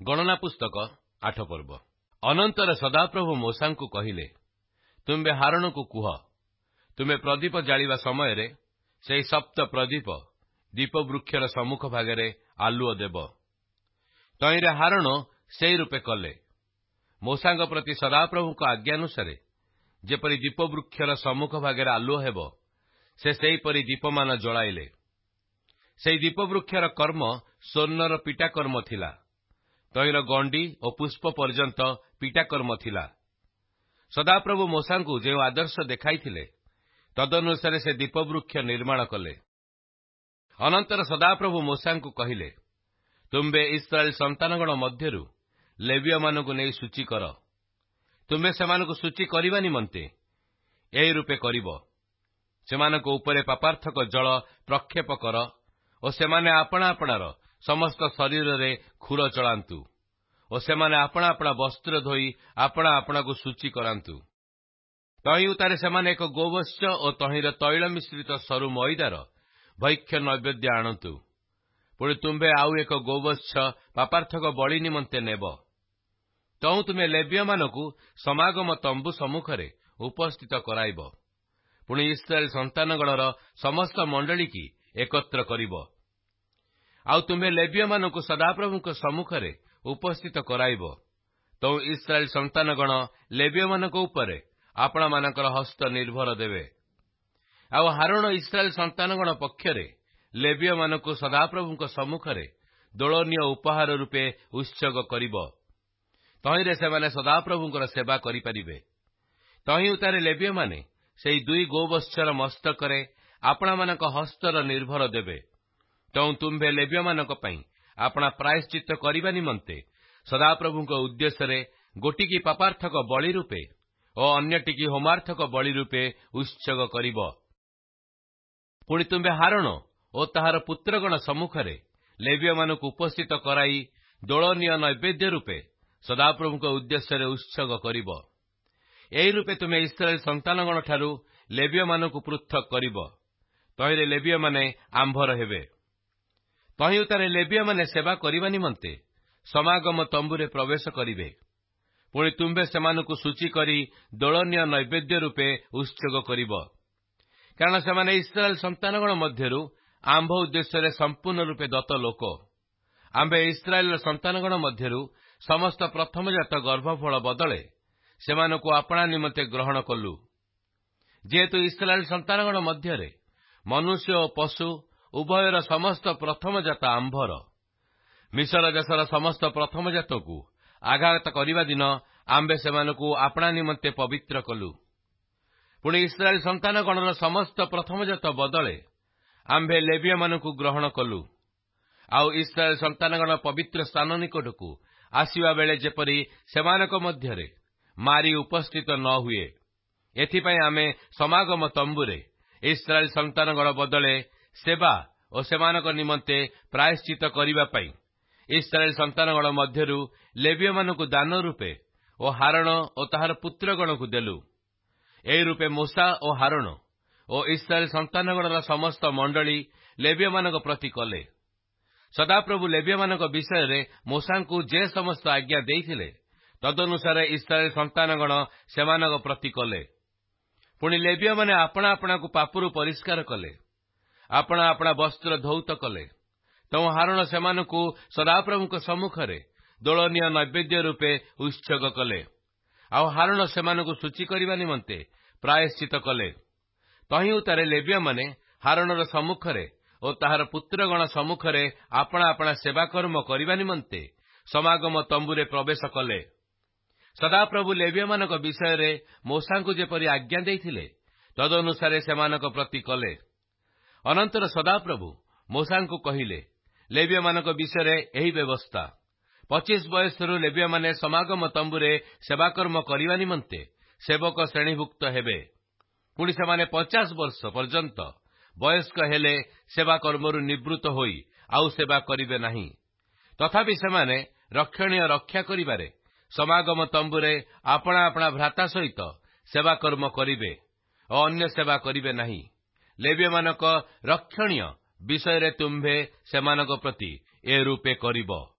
ଗଣନା ପୁସ୍ତକ 8 ପର୍ବ। ଅନନ୍ତର ସଦାପ୍ରଭୁ ମୋଶାଙ୍କୁ କହିଲେ, ତୁମ୍ଭେ ହାରୋନକୁ କୁହ, ତୁମେ ପ୍ରଦୀପ ଜାଳିବା ସମୟରେ ସେହି ସପ୍ତ ପ୍ରଦୀପ ଦୀପବୃକ୍ଷର ସମ୍ମୁଖ ଭାଗରେ ଆଲୁଅ ଦେବ। ତହିଁରେ ହାରୋନ ସେହି ରୂପେ କଲେ। ମୋଶାଙ୍କ ପ୍ରତି ସଦାପ୍ରଭୁଙ୍କ ଆଜ୍ଞାନୁସାରେ ଯେପରି ଦୀପବୃକ୍ଷର ସମ୍ମୁଖ ଭାଗରେ ଆଲୁଅ ହେବ, ସେ ସେହିପରି ଦୀପମାନ ଜଳାଇଲେ। ସେହି ଦୀପବୃକ୍ଷର କର୍ମ ସ୍ୱର୍ଣ୍ଣର ପିଟାକର୍ମ ଥିଲା। ତହିଁର ଗଣ୍ଡି ଓ ପୁଷ୍ପ ପର୍ଯ୍ୟନ୍ତ ପିଟାକର୍ମ ଥିଲା। ସଦାପ୍ରଭୁ ମୋଶାଙ୍କୁ ଯେଉଁ ଆଦର୍ଶ ଦେଖାଇଥିଲେ, ତଦନୁସାରେ ସେ ଦୀପବୃକ୍ଷ ନିର୍ମାଣ କଲେ। ଅନନ୍ତର ସଦାପ୍ରଭୁ ମୋଶାଙ୍କୁ କହିଲେ, ତୁମ୍ଭେ ଇସ୍ରାଏଲ ସନ୍ତାନଗଣ ମଧ୍ୟରୁ ଲେବୀୟମାନଙ୍କୁ ନେଇ ସୂଚୀ କର। ତୁମ୍ଭେ ସେମାନଙ୍କୁ ସୂଚୀ କରିବା ନିମନ୍ତେ ଏହି ରୂପେ କରିବ। ସେମାନଙ୍କ ଉପରେ ପାପାର୍ଥକ ଜଳ ପ୍ରକ୍ଷେପ କର ଓ ସେମାନେ ଆପଣା ଆପଣାର ସମସ୍ତ ଶରୀରରେ ଖୁର ଚଳାନ୍ତୁ ଓ ସେମାନେ ଆପଣା ଆପଣା ବସ୍ତ୍ର ଧୋଇ ଆପଣା ଆପଣାକୁ ସୂଚୀ କରାନ୍ତୁ। ତହିଁ ଉତ୍ତାରେ ସେମାନେ ଏକ ଗୋବତ୍ସ ଓ ତହିଁର ତୈଳ ମିଶ୍ରିତ ସରୁ ମଇଦାର ଭୈକ୍ଷ ନୈବେଦ୍ୟ ଆଣନ୍ତୁ। ପୁଣି ତୁମ୍ଭେ ଆଉ ଏକ ଗୋବତ୍ସ ପାପାର୍ଥକ ବଳି ନିମନ୍ତେ ନେବ। ତହୁଁ ତୁମେ ଲେବୀୟମାନଙ୍କୁ ସମାଗମ ତମ୍ବୁ ସମ୍ମୁଖରେ ଉପସ୍ଥିତ କରାଇବ। ପୁଣି ଇସ୍ରାଏଲ ସନ୍ତାନଗଣର ସମସ୍ତ ମଣ୍ଡଳୀକି ଏକତ୍ର କରିବ। ଆଉ ତୁମ୍ଭେ ଲେବୀୟମାନଙ୍କୁ ସଦାପ୍ରଭୁଙ୍କ ସମ୍ମୁଖରେ ଉପସ୍ଥିତ କରାଇବ। ତହୁଁ ଇସ୍ରାଏଲ ସନ୍ତାନଗଣ ଲେବୀୟମାନଙ୍କ ଉପରେ ଆପଣମାନଙ୍କର ହସ୍ତ ନିର୍ଭର ଦେବେ। ଆଉ ହାରୋନ ଇସ୍ରାଏଲ ସନ୍ତାନଗଣ ପକ୍ଷରେ ଲେବୀୟମାନଙ୍କୁ ସଦାପ୍ରଭୁଙ୍କ ସମ୍ମୁଖରେ ଦୋଳନୀୟ ଉପହାର ରୂପେ ଉତ୍ସର୍ଗ କରିବ। ତହିଁରେ ସେମାନେ ସଦାପ୍ରଭୁଙ୍କର ସେବା କରିପାରିବେ। ତହିଁ ଉତ୍ତାରେ ଲେବୀୟମାନେ ସେହି ଦୁଇ ଗୋବତ୍ସର ମସ୍ତକରେ ଆପଣମାନଙ୍କ ହସ୍ତର ନିର୍ଭର ଦେବେ। ତହୁଁ ତୁମ୍ଭେ ଲେବୀୟମାନଙ୍କ ପାଇଁ ଆପଣା ପ୍ରାୟଶ୍ଚିତ୍ତ କରିବା ନିମନ୍ତେ ସଦାପ୍ରଭୁଙ୍କ ଉଦ୍ଦେଶ୍ୟରେ ଗୋଟିକି ପାପାର୍ଥକ ବଳି ରୂପେ ଓ ଅନ୍ୟଟିକି ହୋମାର୍ଥକ ବଳି ରୂପେ ଉତ୍ସର୍ଗ କରିବ। ପୁଣି ତୁମ୍ଭେ ହାରୋନ ଓ ତାହାର ପୁତ୍ରଗଣ ସମ୍ମୁଖରେ ଲେବୀୟମାନଙ୍କୁ ଉପସ୍ଥିତ କରାଇ ଦୋଳନୀୟ ନୈବେଦ୍ୟ ରୂପେ ସଦାପ୍ରଭୁଙ୍କ ଉଦ୍ଦେଶ୍ୟରେ ଉତ୍ସର୍ଗ କରିବ। ଏହି ରୂପେ ତୁମେ ଇସ୍ରାଏଲ ସନ୍ତାନଗଣଠାରୁ ଲେବୀୟମାନଙ୍କୁ ପୃଥକ କରିବ। ତହିଁରେ ଲେବୀୟମାନେ ଆମ୍ଭର ହେବେ। ତହିଁ ଉତ୍ତାରେ ଲେବୀୟମାନେ ସେବା କରିବା ନିମନ୍ତେ ସମାଗମ ତମ୍ବୁରେ ପ୍ରବେଶ କରିବେ। ପୁଣି ତୁମ୍ଭେ ସେମାନଙ୍କୁ ସୂଚୀ କରି ଦୋଳନୀୟ ନୈବେଦ୍ୟ ରୂପେ ଉତ୍ସର୍ଗ କରିବ। କାରଣ ସେମାନେ ଇସ୍ରାଏଲ ସନ୍ତାନଗଣ ମଧ୍ୟରୁ ଆମ୍ଭ ଉଦ୍ଦେଶ୍ୟରେ ସମ୍ପୂର୍ଣ୍ଣ ରୂପେ ଦତ୍ତ ଲୋକ। ଆମ୍ଭେ ଇସ୍ରାଏଲର ସନ୍ତାନଗଣ ମଧ୍ୟରୁ ସମସ୍ତ ପ୍ରଥମଜାତ ଗର୍ଭଫଳ ବଦଳେ ସେମାନଙ୍କୁ ଆପଣା ନିମନ୍ତେ ଗ୍ରହଣ କଲୁ। ଯେହେତୁ ଇସ୍ରାଏଲ ସନ୍ତାନଗଣ ମଧ୍ୟରେ ମନୁଷ୍ୟ ଓ ପଶୁ ଉଭୟର ସମସ୍ତ ପ୍ରଥମଜାତ ଆମ୍ଭର। ମିଶର ଦେଶର ସମସ୍ତ ପ୍ରଥମଜାତକୁ ଆଘାତ କରିବା ଦିନ ଆମ୍ଭେ ସେମାନଙ୍କୁ ଆପଣା ନିମନ୍ତେ ପବିତ୍ର କଲୁ। ପୁଣି ଇସ୍ରାଏଲ ସନ୍ତାନଗଣର ସମସ୍ତ ପ୍ରଥମଜାତ ବଦଳେ ଆମ୍ଭେ ଲେବୀୟମାନଙ୍କୁ ଗ୍ରହଣ କଲୁ। ଆଉ ଇସ୍ରାଏଲ ସନ୍ତାନଗଣ ପବିତ୍ର ସ୍ଥାନ ନିକଟକୁ ଆସିବା ବେଳେ ଯେପରି ସେମାନଙ୍କ ମଧ୍ୟରେ ମାରି ଉପସ୍ଥିତ ନ ହୁଏ, ଏଥିପାଇଁ ଆମେ ସମାଗମ ତମ୍ବୁରେ ଇସ୍ରାଏଲ ସନ୍ତାନଗଣ ବଦଳେ ସେବା ଓ ସେମାନଙ୍କ ନିମନ୍ତେ ପ୍ରାୟଶ୍ଚିତ୍ତ କରିବା ପାଇଁ ଇସ୍ରାଏଲ ସନ୍ତାନଗଣ ମଧ୍ୟରୁ ଲେବୀୟମାନଙ୍କୁ ଦାନ ରୂପେ ଓ ହାରୋନ ଓ ତାହାର ପୁତ୍ରଗଣକୁ ଦେଲୁ। ଏହି ରୂପେ ମୋଶା ଓ ହାରୋନ ଓ ଇସ୍ରାଏଲ ସନ୍ତାନଗଣର ସମସ୍ତ ମଣ୍ଡଳୀ ଲେବୀୟମାନଙ୍କ ପ୍ରତି କଲେ। ସଦାପ୍ରଭୁ ଲେବୀୟମାନଙ୍କ ବିଷୟରେ ମୋଶାଙ୍କୁ ଯେ ସମସ୍ତ ଆଜ୍ଞା ଦେଇଥିଲେ, ତଦନୁସାରେ ଇସ୍ରାଏଲ ସନ୍ତାନଗଣ ସେମାନଙ୍କ ପ୍ରତି କଲେ। ପୁଣି ଲେବୀୟମାନେ ଆପଣା ଆପଣାକୁ ପାପରୁ ପରିଷ୍କାର କଲେ, ଆପଣା ଆପଣା ବସ୍ତ୍ର ଧୌତ କଲେ। ତହୁଁ ହାରୋନ ସେମାନଙ୍କୁ ସଦାପ୍ରଭୁଙ୍କ ସମ୍ମୁଖରେ ଦୋଳନୀୟ ନୈବେଦ୍ୟ ରୂପେ ଉତ୍ସର୍ଗ କଲେ। ଆଉ ହାରୋନ ସେମାନଙ୍କୁ ସୂଚୀ କରିବା ନିମନ୍ତେ ପ୍ରାୟଶ୍ଚିତ୍ତ କଲେ। ତହିଁ ଉତ୍ତାରେ ଲେବୀୟମାନେ ହାରୋନର ସମ୍ମୁଖରେ ଓ ତାହାର ପୁତ୍ରଗଣ ସମ୍ମୁଖରେ ଆପଣା ଆପଣା ସେବାକର୍ମ କରିବା ନିମନ୍ତେ ସମାଗମ ତମ୍ବୁରେ ପ୍ରବେଶ କଲେ। ସଦାପ୍ରଭୁ ଲେବୀୟମାନଙ୍କ ବିଷୟରେ ମୋଶାଙ୍କୁ ଯେପରି ଆଜ୍ଞା ଦେଇଥିଲେ, ତଦନୁସାରେ ସେମାନଙ୍କ ପ୍ରତି କଲେ। ଅନନ୍ତର ସଦାପ୍ରଭୁ ମୋଶାଙ୍କୁ କହିଲେ, ଲେବୀୟମାନଙ୍କ ବିଷୟରେ ଏହି ବ୍ୟବସ୍ଥା। 25 ବୟସରୁ ଲେବୀୟମାନେ ସମାଗମ ତମ୍ବୁରେ ସେବାକର୍ମ କରିବା ନିମନ୍ତେ ସେବକ ଶ୍ରେଣୀଭୁକ୍ତ ହେବେ। ପୁଣି ସେମାନେ 50 ବର୍ଷ ପର୍ଯ୍ୟନ୍ତ ବୟସ୍କ ହେଲେ ସେବାକର୍ମରୁ ନିବୃତ୍ତ ହୋଇ ଆଉ ସେବା କରିବେ ନାହିଁ। ତଥାପି ସେମାନେ ରକ୍ଷଣୀୟ ରକ୍ଷା କରିବାରେ ସମାଗମ ତମ୍ବୁରେ ଆପଣା ଆପଣା ଭ୍ରାତା ସହିତ ସେବାକର୍ମ କରିବେ ଓ ଅନ୍ୟ ସେବା କରିବେ ନାହିଁ। ଲେବୀୟମାନଙ୍କ ରକ୍ଷଣୀୟ ବିଷୟରେ ତୁମ୍ଭେ ସେମାନଙ୍କ ପ୍ରତି ଏ ରୂପେ କରିବ।